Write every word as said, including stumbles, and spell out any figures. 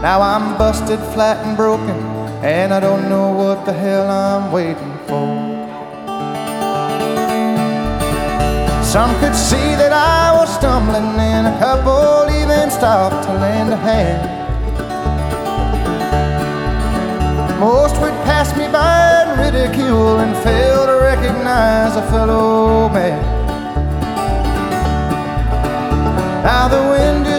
Now I'm busted, flat and broken, and I don't know what the hell I'm waiting for. Some could see that I was stumbling, and a couple even stopped to lend a hand. Most would pass me by and ridicule and fail to recognize a fellow man. Now the wind